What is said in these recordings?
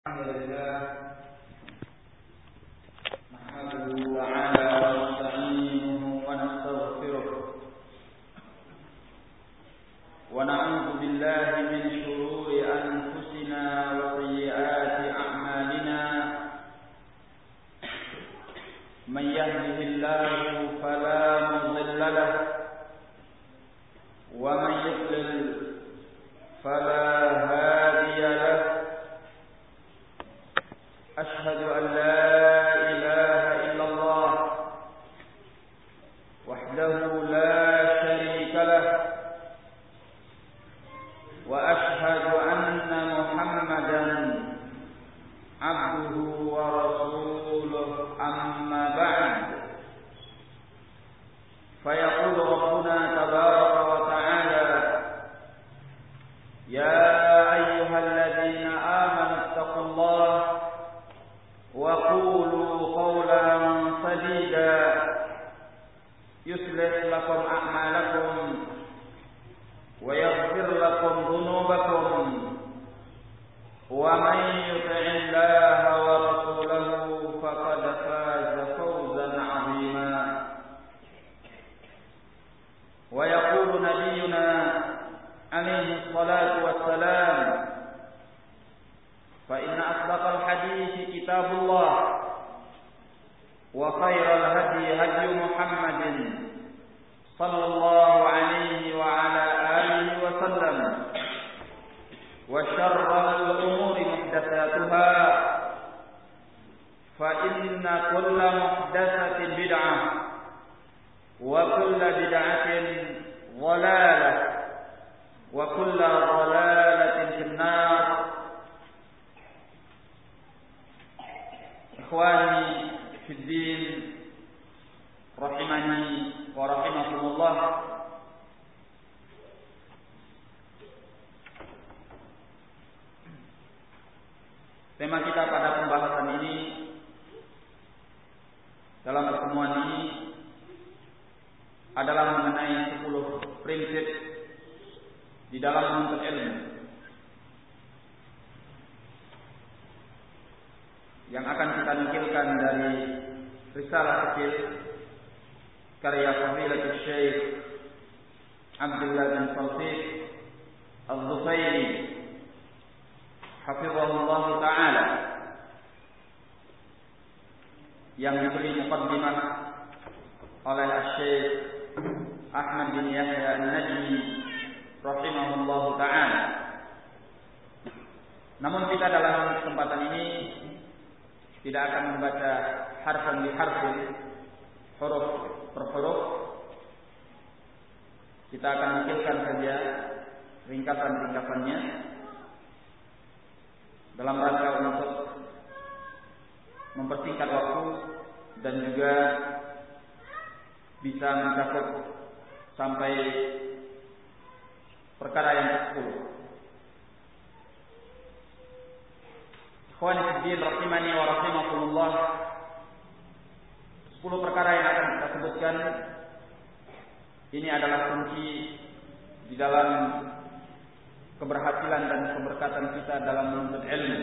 الحمد لله نحمده تعالى ونستعينه ونستغفره ونعوذ بالله من شرور أنفسنا وسيئات أعمالنا من يهده الله فلا مضل له ومن يضلل فلا هادي له أشهد أن لا إله إلا الله وحده لا شريك له وأشهد أن محمدا عبده ورسوله أما بعد فيقول ربنا تبارك وتعالى يا أيها الذين آمنوا اتقوا الله وقولوا قولا سديدا يصلح لكم أعمالكم ويغفر لكم ذنوبكم ومن يطع الله ورسوله فقد فاز فوزا عظيما ويقول نبينا عليه الصلاة والسلام فإن أصدق الحديث كتاب الله وخير الهدي هدي محمد صلى الله عليه وعلى آله وسلم وشر الأمور محدثاتها فإن كل محدثة بدعة وكل بدعة ضلالة وكل ضلالة في النار. Ikhwani fiddin rahimani wa rahimakumullah. Tema kita pada pembahasan ini dalam pertemuan ini adalah mengenai 10 prinsip di dalam menuntut ilmu yang akan kita nukilkan dari risalah kecil karya Fadilatul Syekh Abdullah bin Tawfiq Al-Zufairi hafizahullah ta'ala yang diberi muqaddimah oleh Syekh Ahmad bin Yahya An-Najmi rahimahullah ta'ala. Namun kita dalam kesempatan ini tidak akan membaca harfan bi harfin, huruf per huruf. Kita akan nukilkan saja ringkasan-ringkasannya dalam rangka untuk mempersingkat waktu dan juga bisa mencakup sampai perkara yang ke-10. Ikhwani fiddin rahimani wa rahimakumullah. 10 perkara yang akan kita sebutkan ini adalah kunci di dalam keberhasilan dan keberkatan kita dalam menuntut ilmu.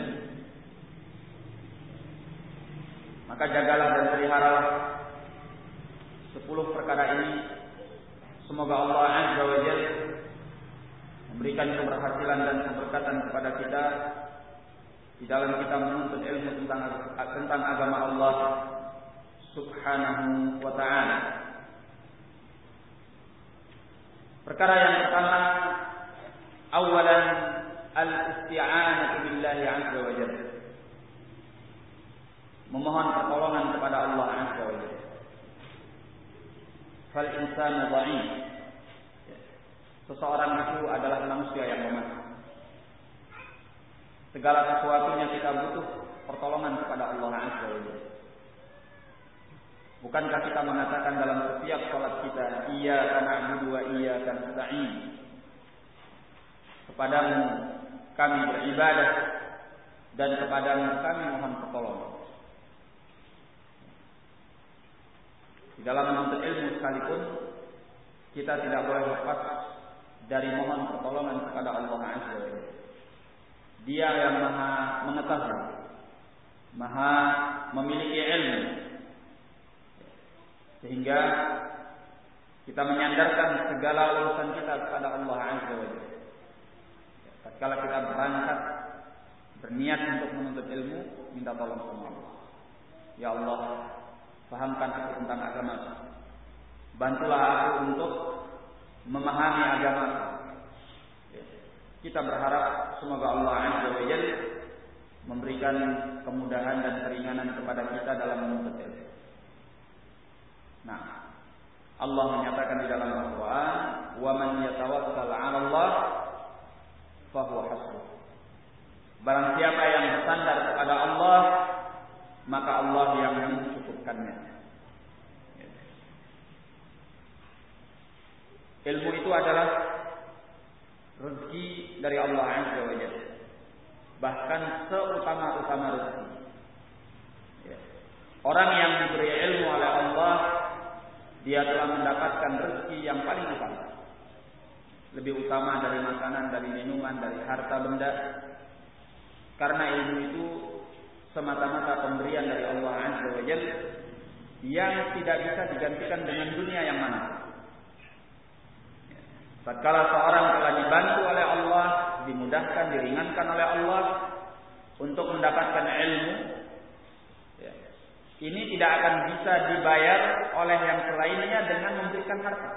Maka jagalah dan peliharalah 10 perkara ini. Semoga Allah Azza wa Jalla memberikan keberhasilan dan keberkatan kepada kita di dalam kita menuntut ilmu tentang agama Allah Subhanahu wa ta'ala. Perkara yang pertama, awalan al-isti'anatu billahi azza wa jalla. Memohon pertolongan kepada Allah azza wa jalla. Fal insanu dha'if. Seseorang itu adalah manusia yang lemah. Segala sesuatunya kita butuh pertolongan kepada Allah azza wa jalla. Bukankah kita mengatakan dalam setiap salat kita, iyyaka na'budu wa iyyaka nasta'in. Kepadamu kami beribadah dan kepadamu kami mohon pertolongan. Di dalam menuntut ilmu sekalipun kita tidak boleh lepas dari mohon pertolongan kepada Allah azza wa jalla. Dia yang maha mengetahui, maha memiliki ilmu, sehingga kita menyandarkan segala urusan kita kepada Allah Azza wa Jalla. Tatkala kita berangkat berniat untuk menuntut ilmu, minta tolong sama Allah. Ya Allah, fahamkan aku tentang agama. Bantulah aku untuk memahami agama. Kita berharap semoga Allah Azza wa Jalla memberikan kemudahan dan keringanan kepada kita dalam menuntut ilmu. Nah, Allah menyatakan di dalam Al-Quran, "Wa man yatawakkal 'ala Allah fa huwa hasbuh." Barang siapa yang bersandar kepada Allah, maka Allah yang mencukupkannya. Ilmu itu adalah rezeki dari Allah Azza wa Jalla. Bahkan seutama-utama rezeki. Orang yang diberi ilmu oleh Allah, dia telah mendapatkan rezeki yang paling utama. Lebih utama dari makanan, dari minuman, dari harta benda. Karena ilmu itu semata-mata pemberian dari Allah Azza wa Jalla yang tidak bisa digantikan dengan dunia yang mana. Tatkala seorang telah dibantu oleh Allah, dimudahkan, diringankan oleh Allah untuk mendapatkan ilmu, ini tidak akan bisa dibayar oleh yang selainnya dengan memberikan harta.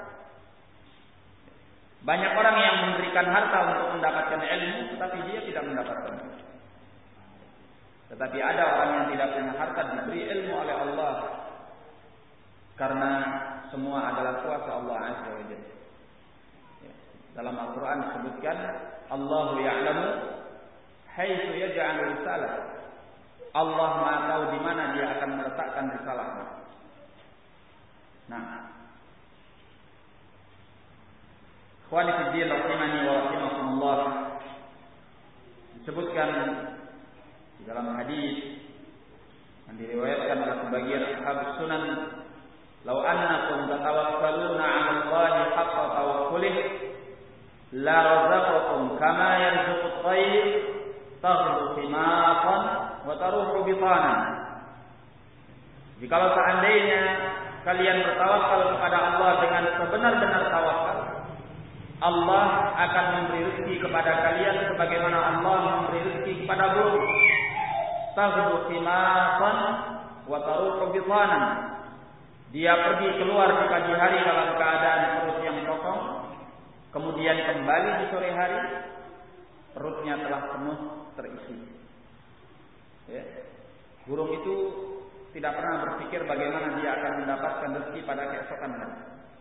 Banyak orang yang memberikan harta untuk mendapatkan ilmu, tetapi dia tidak mendapatkannya. Tetapi ada orang yang tidak punya harta, diberi ilmu oleh Allah, karena semua adalah kuasa Allah Azza wa Jalla. Dalam Al-Quran disebutkan, Allahu ya'lamu haitsu yaj'alu risalah. Allah Maha tahu di mana dia akan meletakkan risalahnya. Nah, ikhwani fi din rahimani wa rahimakumullah, disebutkan di dalam hadis yang diriwayatkan oleh sebagian ashab sunan, "Lau annakum tatawakkaluna 'ala Allahi haqqa tawakkuli la razaqakum kama yarzuqut tayr taghdu khimaqan wa taruhu bitanan." Jikalau seandainya kalian bertawakal kepada Allah dengan sebenar-benar tawakal, Allah akan memberi rezeki kepada kalian sebagaimana Allah memberi rezeki kepada burung. Taghdu khimaqan wa taruhu bitanan. Dia pergi keluar di pagi hari dalam keadaan perut yang kosong, kemudian kembali di sore hari, perutnya telah penuh terisi. Ya. Burung itu tidak pernah berpikir bagaimana dia akan mendapatkan rezeki pada keesokan hari.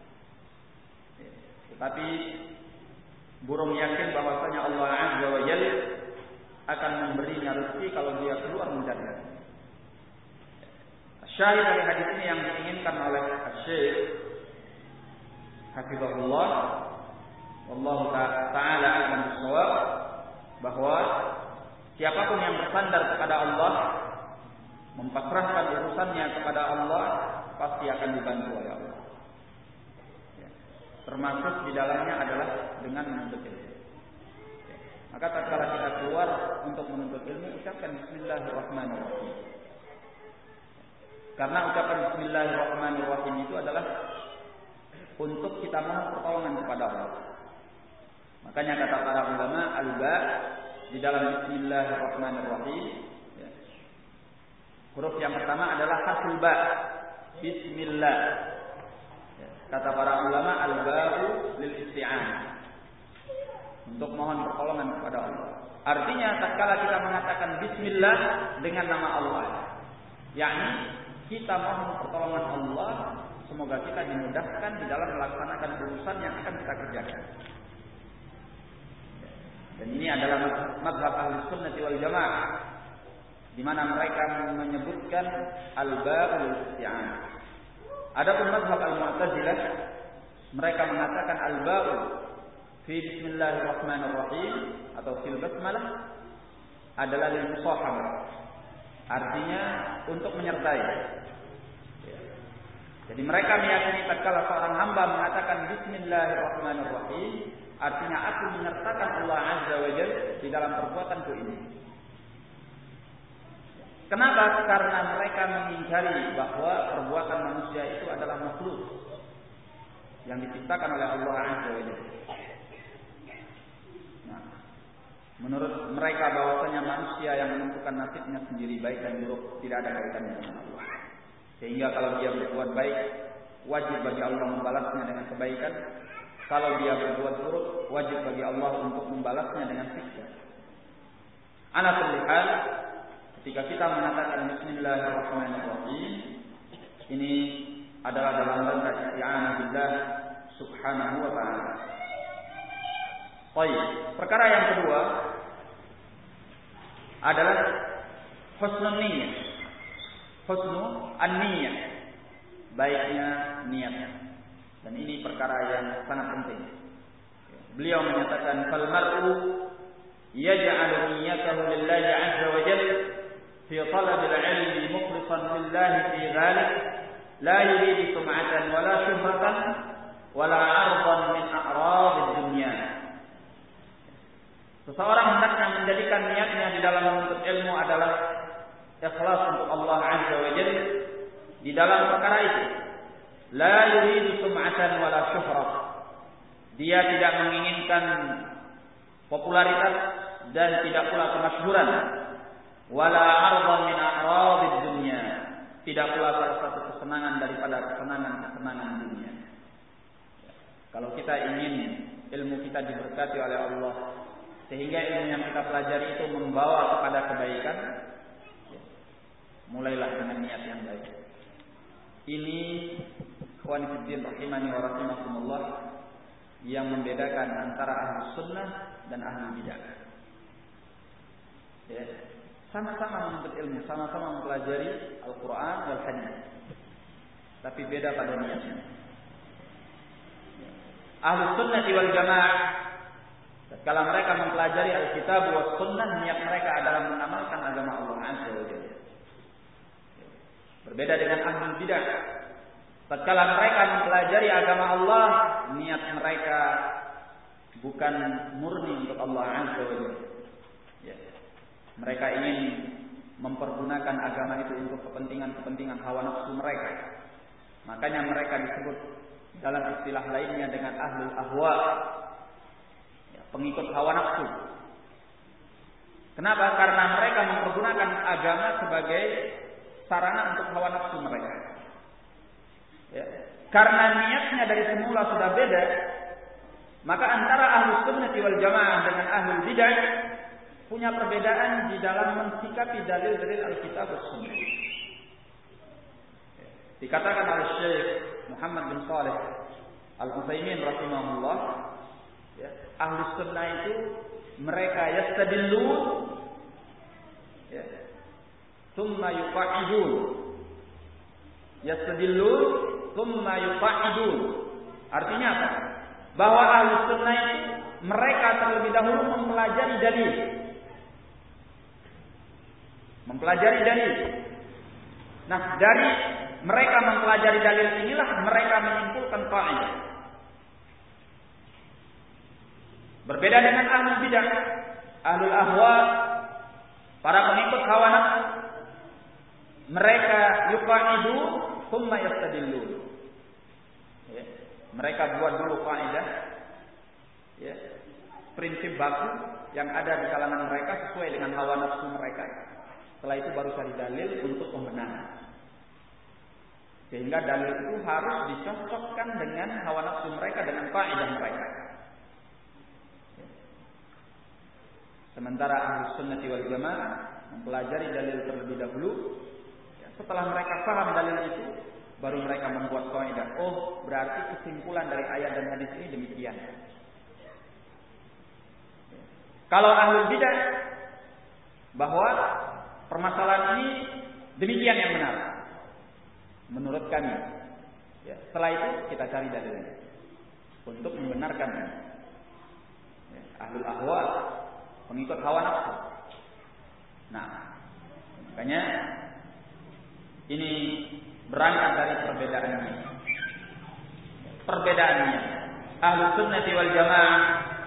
Ya. Tetapi burung yakin bahwasanya Allah Azza wa Jalla akan memberinya rezeki kalau dia keluar mencari. Syahid dari hadis ini yang diinginkan oleh Syekh hafizahullah, wallahu ta'ala a'lam bissawab, bahwa siapapun yang bersandar kepada Allah, mempasrahkan urusannya kepada Allah, pasti akan dibantu oleh Allah. Ya. Termasuk di dalamnya adalah dengan menuntut ilmu. Ya. Maka tatkala kita keluar untuk menuntut ilmu, ucapkan Bismillahirrahmanirrahim. Karena ucapan Bismillahirrahmanirrahim itu adalah untuk kita mohon pertolongan kepada Allah. Makanya kata para ulama, al-ba di dalam Bismillahirrahmanirrahim, ya, huruf yang pertama adalah harful ba, Bismillah. Ya, kata para ulama, al-ba'u lil isti'anah, untuk mohon pertolongan kepada Allah. Artinya tatkala kita mengatakan Bismillah dengan nama Allah, yakni kita mohon pertolongan Allah, semoga kita dimudahkan di dalam melaksanakan urusan yang akan kita kerjakan. Dan ini adalah mazhab Ahlus Sunnah wal Jamaah, di mana mereka menyebutkan al-ba'ul isti'anah. Adapun mazhab Al-Mu'tazilah, mereka mengatakan al-ba'u fi Bismillahirrahmanirrahim atau fil basmalah adalah lil musahabah. Artinya untuk menyertai. Jadi mereka meyakini tatkala seorang hamba mengatakan Bismillahirrahmanirrahim, artinya aku menyertakan Allah Azza wa Jalla di dalam perbuatanku ini. Kenapa? Karena mereka mengingkari bahwa perbuatan manusia itu adalah makhluk yang diciptakan oleh Allah Azza wa Jalla. Nah, menurut mereka bahwasanya manusia yang menentukan nasibnya sendiri baik dan buruk, tidak ada kaitannya dengan Allah. Sehingga kalau dia berbuat baik, wajib bagi Allah membalasnya dengan kebaikan. Kalau dia berbuat buruk, wajib bagi Allah untuk membalasnya dengan siksa. Ala kulli hal, ketika kita mengatakan Bismillahirrahmanirrahim, ini adalah dalam rangka isti'anah billah subhanahu wa ta'ala. Baik, perkara yang kedua adalah husnul niyyah. Husnul an-niyyah, baiknya niat. Dan ini perkara yang sangat penting. Beliau menyatakan fal mar'u yaj'alu niyyatahu lillahi 'azza wa jalla fi talab al-'ilmi mukhlishan lillahi fi dhalik la yuridu sum'atan wala syuhratan wala 'ardan min a'rad ad-dunya. Seseorang hendaknya menjadikan niatnya di dalam menuntut ilmu adalah ikhlas untuk Allah Azza wa Jalla di dalam perkara itu. La yuridu sum'atan wala syuhrah. Dia tidak menginginkan popularitas dan tidak pula kemasyhuran. Wala 'ardan min a'radid dunya. Tidak pula salah satu kesenangan daripada kesenangan dunia. Kalau kita ingin ilmu kita diberkati oleh Allah, sehingga ilmu yang kita pelajari itu membawa kepada kebaikan, mulailah dengan niat yang baik. Ini ikhwan fillah rahimani wa rahimakumullah yang membedakan antara ahli sunnah dan ahli bidah. Ya, sama-sama menuntut ilmu, sama-sama mempelajari Al-Quran wal Hadis, tapi beda pada niatnya. Ahli sunnah wal jamaah, kalau mereka mempelajari Alkitab was sunnah, niat mereka adalah mengamalkan agama Allah Azza wa Jalla. Berbeda dengan ahli bidah. Tatkala mereka mempelajari agama Allah, niat mereka bukan murni untuk Allah Azza wa Jalla. Ya. Mereka ingin mempergunakan agama itu untuk kepentingan-kepentingan hawa nafsu mereka. Makanya mereka disebut dalam istilah lainnya dengan ahlul ahwa, ya, pengikut hawa nafsu. Kenapa? Karena mereka mempergunakan agama sebagai sarana untuk hawa nafsu mereka. Ya. Karena niatnya dari semula sudah beda, maka antara ahlus sunnah wal jamaah dengan ahlul bidah punya perbedaan di dalam mensikapi dalil-dalil Alkitab dan Sunnah. Ya. Dikatakan oleh Syekh Muhammad bin Shalih Al-Utsaimin rahimahullah, ya, ahlus sunnah itu mereka yastadillun, ya, thumma yuqa'idun. Yastadillun thumma yuqa'idun. Artinya apa? Bahwa ahlus sunnah itu mereka terlebih dahulu mempelajari dalil. Mempelajari dalil. Nah, dari mereka mempelajari dalil inilah mereka menyimpulkan kaidah. Berbeda dengan ahlul bidah, ahlul ahwa, para pengikut hawa nafsu, mereka yuqaidu thumma yastadillun. Ya, mereka buat dulu kaidah, ya, prinsip baku yang ada di kalangan mereka sesuai dengan hawa nafsu mereka. Setelah itu baru cari dalil untuk pembenaran. Sehingga dalil itu harus dicocokkan dengan hawa nafsu mereka, dengan kaidah mereka. Sementara ahlus sunnah wal jamaah mempelajari dalil terlebih dahulu. Setelah mereka paham dalil itu, baru mereka membuat kaidah. Oh, berarti kesimpulan dari ayat dan hadis ini demikian. Kalau ahlul bidah, bahwa permasalahan ini demikian yang benar menurut kami. Ya, setelah itu kita cari dalilnya untuk membenarkan. Ya, ahlul ahwa, pengikut hawa nafsu. Nah, makanya ini berangkat dari perbedaannya. Ahlus sunnati wal jamaah,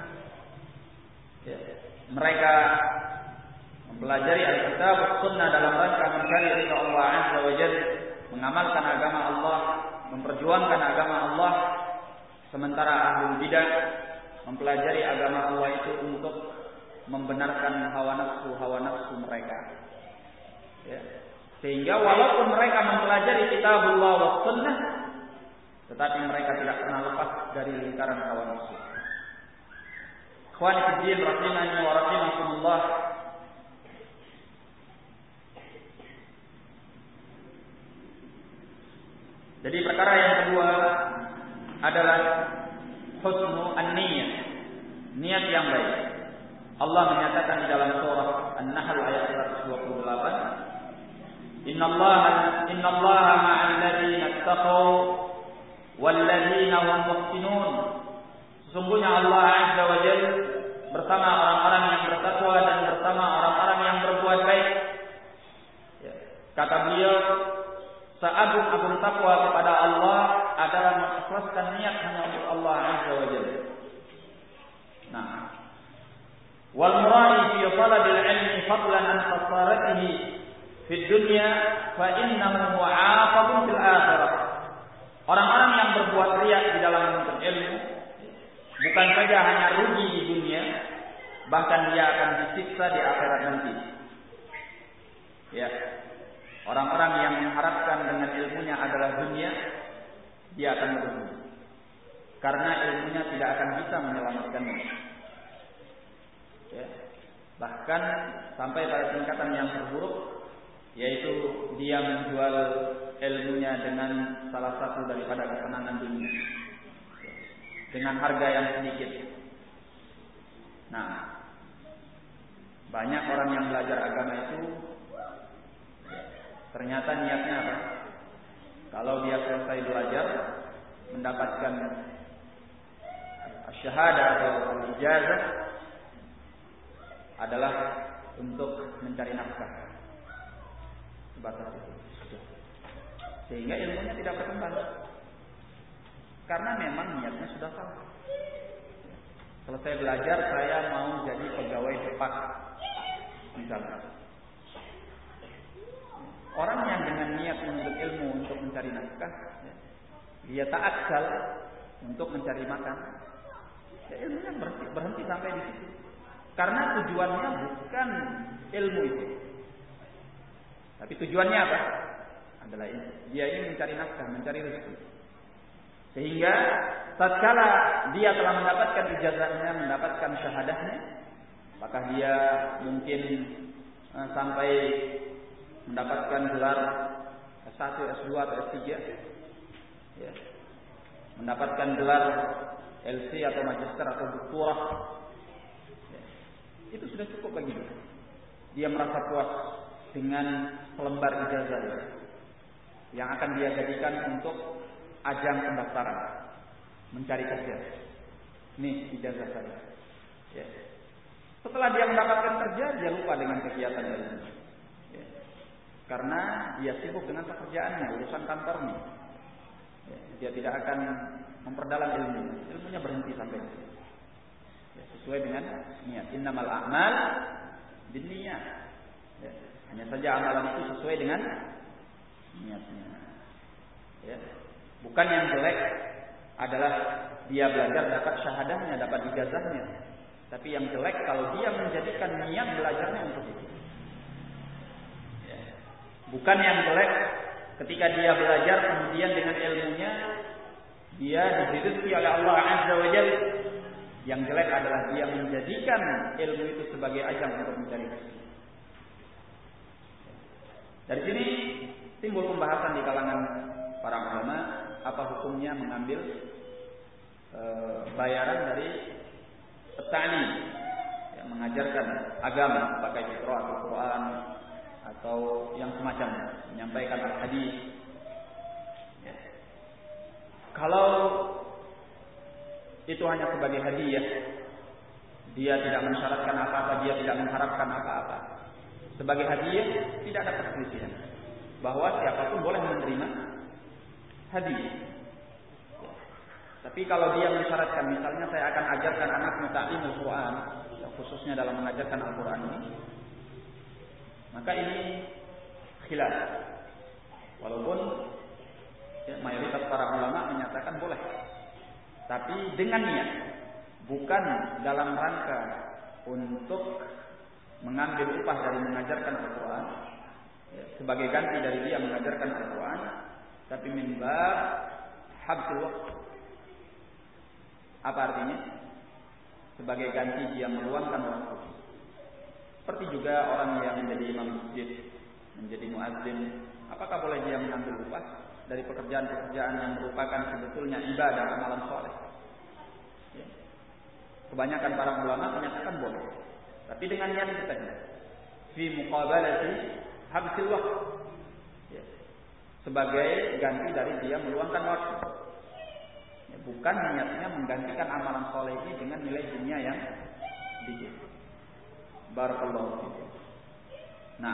mereka mempelajari Alkitab dan Sunnah dalam rangka mencari ridha Allah Azza wa Jalla, mengamalkan agama Allah, memperjuangkan agama Allah. Sementara ahlul bidah mempelajari agama Allah itu untuk membenarkan hawa nafsu mereka. Ya. Sehingga walaupun mereka mempelajari kitabullah wa sunnah, tetapi mereka tidak pernah lepas dari lingkaran hawa nafsu. Ikhwani fiddin rahimani wa rahimakumullah. Jadi perkara yang kedua adalah husnu an-niyah, niat yang baik. Allah menyatakan di dalam surah An-Nahl ayat 128, Innallaha ma'al ladzina ittaqaw wal ladzina hum muhsinun. Sesungguhnya Allah Azza wa Jalla bersama orang-orang yang bertakwa dan bersama orang-orang yang berbuat baik. Kata beliau, seagung-agung takwa kepada Allah adalah mengikhlaskan niat hanya untuk Allah Azza wa Jalla. Nah, wal muradi fi talabil ilmi fadlan an khasaratihi fid dunya fa innahu mu'aqabun fil akhirah. Orang-orang yang berbuat riya di dalam menuntut ilmu bukan saja hanya rugi di dunia, bahkan dia akan disiksa di akhirat nanti. Ya. Orang-orang yang mengharapkan dengan ilmunya adalah dunia, dia akan merugi. Karena ilmunya tidak akan bisa menyelamatkannya. Ya. Bahkan sampai pada tingkatan yang terburuk, yaitu dia menjual ilmunya dengan salah satu daripada kesenangan dunia, dengan harga yang sedikit. Nah, banyak orang yang belajar agama itu ternyata niatnya apa? Kalau dia selesai belajar, mendapatkan syahadah atau ijazah, adalah untuk mencari nafkah. Sebatas itu. Sehingga ilmunya tidak berkembang. Karena memang niatnya sudah salah. Selesai belajar, saya mau jadi pegawai cepat, misalnya. Orang yang dengan niat menuntut ilmu untuk mencari nafkah, dia ta'akkal untuk mencari makan, ya ilmunya berhenti sampai di situ. Karena tujuannya bukan ilmu itu, tapi tujuannya apa? Adalah ini. Dia ingin mencari nafkah, mencari rezeki. Sehingga tatkala dia telah mendapatkan ijazahnya, mendapatkan syahadahnya, maka dia mungkin sampai mendapatkan gelar S1, S2 atau S3, ya. Mendapatkan gelar LC atau magister atau doktorah, ya. Itu sudah cukup bagi dia. Dia merasa puas dengan selembar ijazah yang akan dia jadikan untuk ajang pendaftaran mencari kerja. Nih ijazah saya. Ya. Setelah dia mendapatkan kerja, dia lupa dengan kegiatan lainnya. Ya. Karena dia sibuk dengan pekerjaannya, urusan kantornya. Ya. Dia tidak akan memperdalam ilmunya berhenti sampai di situ. Ya, sesuai dengan niat. Innamal a'mal binniyat. Ya. Hanya saja amalan itu sesuai dengan niatnya. Ya. Bukan yang jelek adalah dia belajar dapat syahadahnya, dapat ijazahnya. Tapi yang jelek kalau dia menjadikan niat belajarnya untuk itu. Ya. Bukan yang jelek ketika dia belajar kemudian dengan ilmunya dia diridhoi oleh Allah Azza wa Jalla. Yang jelek adalah dia menjadikan ilmu itu sebagai ajang untuk mencari rezeki. Dari sini timbul pembahasan di kalangan para ulama, apa hukumnya mengambil bayaran dari petani yang mengajarkan agama, pakai qiraat Al-Quran atau yang semacamnya, menyampaikan al-hadis. Ya. Kalau itu hanya sebagai hadiah, dia tidak mensyaratkan apa-apa, dia tidak mengharapkan apa-apa. Sebagai hadiah tidak ada perselisihan bahwa siapapun boleh menerima hadiah. Tapi kalau dia mensyaratkan, misalnya saya akan ajarkan anakmu ta'limul Quran, khususnya dalam mengajarkan Al-Quran ini, maka ini khilaf. Walaupun mayoritas para ulama menyatakan boleh, tapi dengan niat, bukan dalam rangka untuk mengambil upah dari mengajarkan Al-Quran, sebagai ganti dari dia mengajarkan Al-Quran, tapi min bab habsul waqt. Apa artinya? Sebagai ganti dia meluangkan waktu. Seperti juga orang yang menjadi imam masjid, menjadi muazzin, apakah boleh dia mengambil upah dari pekerjaan-pekerjaan yang merupakan sebetulnya ibadah, amalan soleh? Ya. Kebanyakan para ulama menyatakan boleh, tapi dengan niat itu tadi, fi muqabalati habsil waqt, ya. Sebagai ganti dari dia meluangkan waktu. Bukan niatnya menggantikan amalan soleh ini dengan nilai dunia yang sedikit. Barakallahu fiikum. Nah,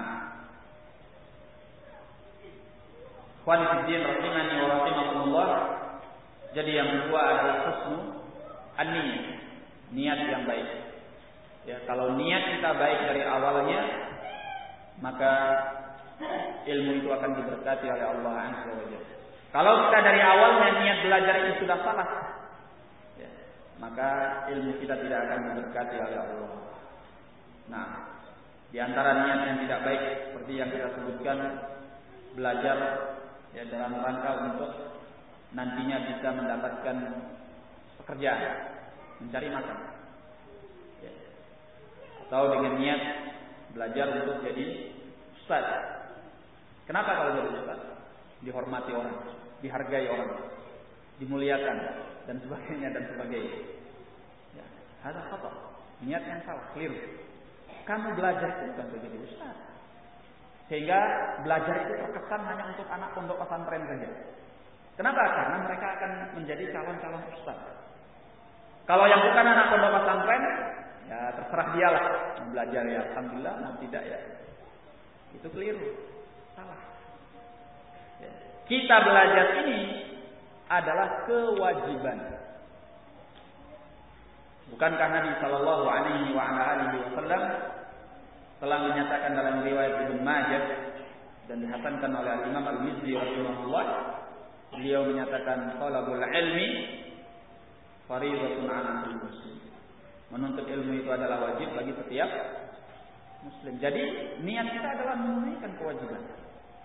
ikhwani fiddin rahimani wa rahimakumullah. Jadi yang kedua adalah husnu an-niyah, niat yang baik. Ya, kalau niat kita baik dari awalnya, maka ilmu itu akan diberkati oleh Allah Azza wa Jalla. Kalau kita dari awalnya niat belajar itu sudah salah, ya, maka ilmu kita tidak akan diberkati oleh Allah. Nah, di antara niat yang tidak baik seperti yang kita sebutkan, belajar ya dalam rangka untuk nantinya bisa mendapatkan pekerjaan, mencari makan, ya. Atau dengan niat belajar untuk jadi ustaz. Kenapa kalau jadi ustaz? Dihormati orang, dihargai orang, dimuliakan, dan sebagainya dan sebagainya. Ya, ada apa? Niat yang salah, keliru. Kamu belajar itu bukan untuk jadi ustaz, sehingga belajar itu terkesan hanya untuk anak pondok pesantren saja. Kenapa? Karena mereka akan menjadi calon-calon ustaz. Kalau yang bukan anak pondok pesantren, ya terserah dialah mau belajar ya, alhamdulillah, mau tidak ya. Itu keliru, salah. Kita belajar ini adalah kewajiban. Bukankah Nabi sallallahu alaihi wasallam telah menyatakan dalam riwayat Ibnu Majah dan dihasankan oleh Imam Al-Mizzi rahimahullah, beliau menyatakan talabul ilmi fardhatun 'ala kulli muslim. Menuntut ilmu itu adalah wajib bagi setiap muslim. Jadi niat kita adalah menunaikan kewajiban.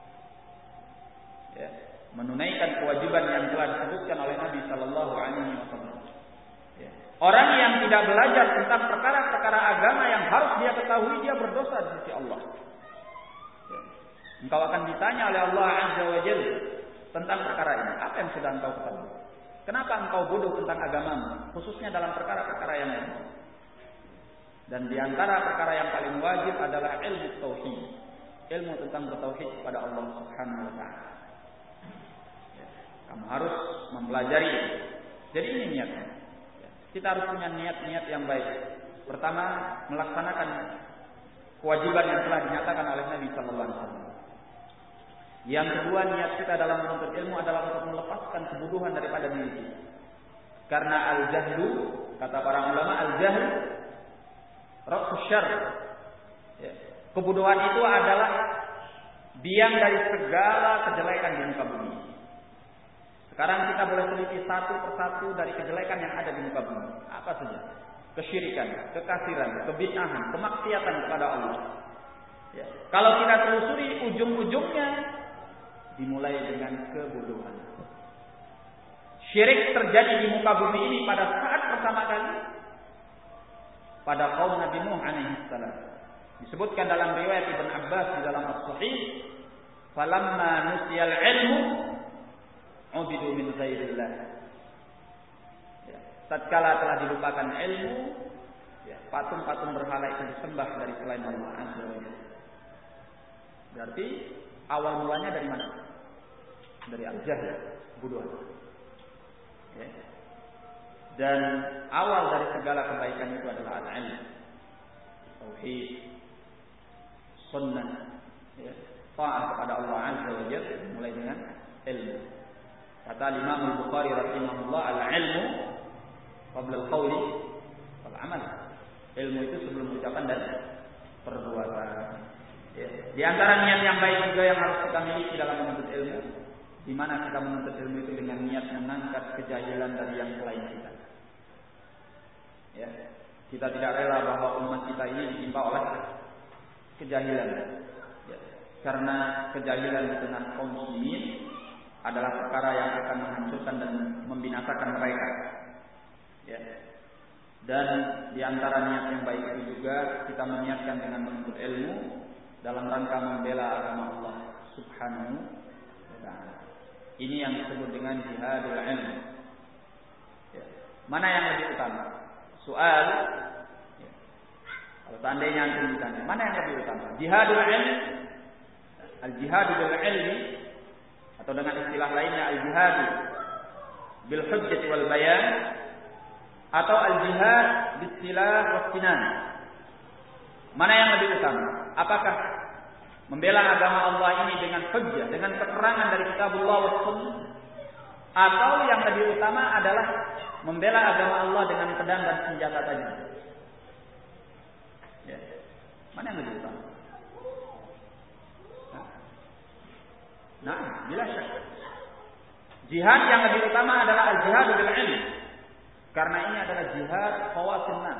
Ya, menunaikan kewajiban yang telah disebutkan oleh Nabi sallallahu alaihi wasallam. Ya. Orang yang tidak belajar tentang perkara-perkara agama yang harus dia ketahui, dia berdosa di sisi Allah. Ya. Engkau akan ditanya oleh Allah Azza wa Jalla tentang perkara ini. Apa yang sudah engkau ketahui? Kenapa engkau bodoh tentang agamamu, khususnya dalam perkara-perkara yang lain? Dan di antara perkara yang paling wajib adalah ilmu tauhid, ilmu tentang bertauhid kepada Allah Subhanahu wa taala. Kamu harus mempelajari. Jadi ini niatnya. Kita harus punya niat-niat yang baik. Pertama, melaksanakan kewajiban yang telah dinyatakan oleh Nabi sallallahu alaihi wasallam. Yang kedua, niat kita dalam menuntut ilmu adalah untuk melepaskan kebodohan daripada diri kita. Karena al-jahlu, kata para ulama, al-jahlu ra'sus syarr. Ya. Kebodohan itu adalah biang dari segala kejelekan di muka bumi. Sekarang kita boleh teliti satu persatu dari kejelekan yang ada di muka bumi. Apa saja? Kesyirikan, kekafiran, kebid'ahan, kemaksiatan kepada Allah. Ya. Kalau kita telusuri ujung-ujungnya dimulai dengan kebodohan. Syirik terjadi di muka bumi ini pada saat pertama kali pada kaum Nabi Nuh alaihi salam. Disebutkan dalam riwayat Ibn Abbas di dalam As-Sahih, "Falamma nusiyal ilmu ubidu min ghairillah." Ya, tatkala telah dilupakan ilmu, ya, patung-patung berhala itu disembah dari selain Allah Azza wa Jalla. Berarti awal mulanya dari mana? Dari al-jahl, kebodohan. Ya. Dan awal dari segala kebaikan itu adalah al-ilm, tauhid, sunnah, ya, taat kepada Allah Azza wa Jalla mulai dengan ilmu. Kata Imam Al-Bukhari rahimahullah, al-ilmu qabla al-qawli wal amal. Ilmu itu sebelum ucapan dan perbuatan. Ya. Di antara niat yang baik juga yang harus kita miliki dalam menuntut ilmu, di mana kita menuntut ilmu itu dengan niat mengangkat kejahilan dari yang selain kita. Ya. Kita tidak rela bahwa umat kita ini ditimpa oleh kejahilan. Ya. Karena kejahilan di tengah kaum muslimin adalah perkara yang akan menghancurkan dan membinasakan mereka. Ya. Dan di antara niat yang baik itu juga kita meniatkan dengan menuntut ilmu dalam rangka membela agama Allah Subhanahu wa ta'ala. Ini yang disebut dengan jihadul ilm. Ya. Mana yang lebih utama? Soal, ya. Kalau seandainya antum ditanya, mana yang lebih utama? Jihadul ilm, al-jihadu bil ilmi, atau dengan istilah lainnya al-jihadu bil hujjah wal bayan, atau al-jihad bis silah was sinan. Mana yang lebih utama? Apakah membela agama Allah ini dengan hujjah, dengan keterangan dari kitabullah was sunnah, atau yang lebih utama adalah membela agama Allah dengan pedang dan senjata tadi? Ya. Mana yang lebih utama? Nah, bila syak. Jihad yang lebih utama adalah al-jihad bil ilm. Karena ini adalah jihad khawasin nas.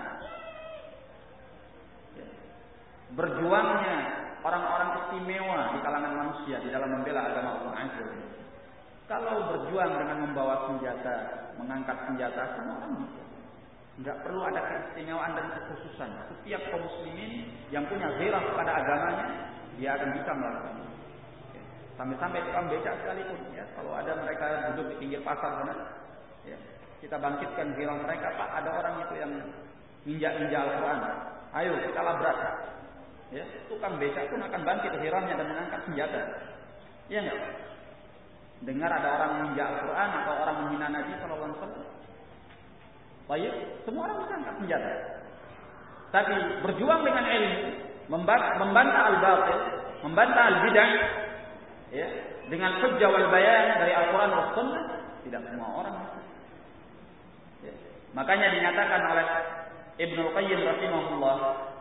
Berjuangnya orang-orang istimewa di kalangan manusia di dalam membela agama Allah Azza wa Jalla. Kalau berjuang dengan membawa senjata, mengangkat senjata, semua orang bisa. Tidak perlu ada keistimewaan dan kekhususan. Setiap kaum muslimin yang punya ghairah kepada agamanya, dia akan bisa melakukannya. Sampai-sampai tukang becak sekalipun, ya, kalau ada mereka duduk di pinggir pasar sana, ya, kita bangkitkan ghairah mereka, Pak, ada orang itu yang injak-injak Al-Quran. Ayo kita labrak. Ya, tukang becak pun akan bangkit hirahnya dan mengangkat senjata. Iya enggak? Dengar ada orang menginjak Al-Quran atau orang menghina Nabi sallallahu alaihi wasallam. Baik, semua orang bisa angkat senjata. Tapi berjuang dengan ilmu, membantah al-batil, membantah al-bid'ah, ya, dengan hujjah wal bayan dari Al-Quran dan Sunnah, tidak semua orang bisa. Ya. Makanya dinyatakan oleh Ibnul Qayyim rahimahullah,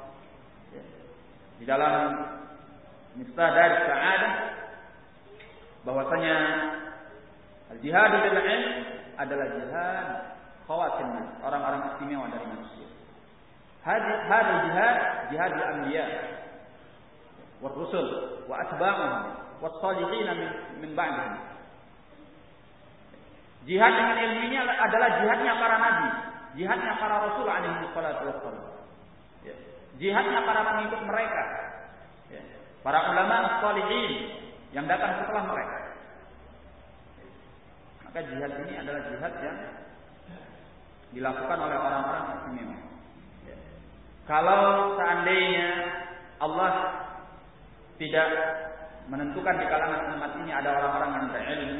di dalam Miftah Darus Sa'adah, bahwasanya al-jihad bil ilm adalah jihad khawatin, orang-orang istimewa dari manusia. Hadal jihad, jihad al-anbiya wa rusul wa atba'uhum wa salihin min ba'dihim. Jihad dengan ilmu ini adalah jihadnya para nabi, jihadnya para rasul alaihi salatu wassalam. Ya. Jihadnya para pengikut mereka, ya, para ulama salihin yang datang setelah mereka. Maka jihad ini adalah jihad yang dilakukan oleh orang-orang istimewa. Ya. Kalau seandainya Allah tidak menentukan di kalangan umat ini ada orang-orang yang berilmu,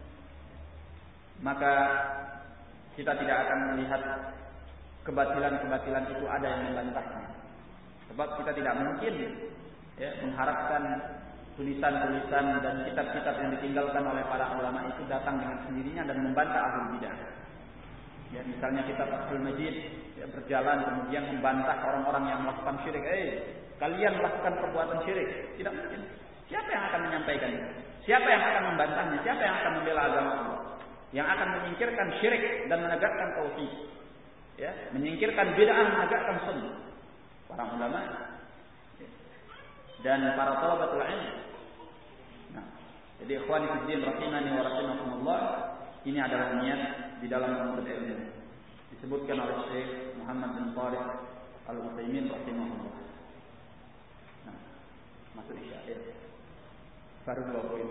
maka kita tidak akan melihat kebatilan-kebatilan itu ada yang membantahnya. Sebab kita tidak mungkin, ya, mengharapkan tulisan-tulisan dan kitab-kitab yang ditinggalkan oleh para ulama itu datang dengan sendirinya dan membantah ahlul bidah. Ya, misalnya kitab Fathul Majid, ya, berjalan kemudian membantah orang-orang yang melakukan syirik. Kalian melakukan perbuatan syirik. Tidak mungkin. Siapa yang akan menyampaikannya? Siapa yang akan membantahnya? Siapa yang akan membela agama Allah? Yang akan menyingkirkan syirik dan menegakkan tauhid. Ya, menyingkirkan bid'ah, menegakkan sunnah. Para ulama, ya, dan para thalabatul ilm. Nah, jadi ikhwani fi din rahimani wa rahimakumullah, ini adalah niat di dalam menuntut ilmu. Disebutkan oleh Syekh Muhammad bin Shalih Al-Utsaimin rahimahullah. Nah, masuk isya. Baru 2 poin.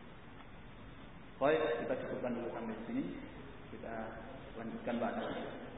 Baik, kita cukupkan dulu sampai sini. Kita lanjutkan bahas.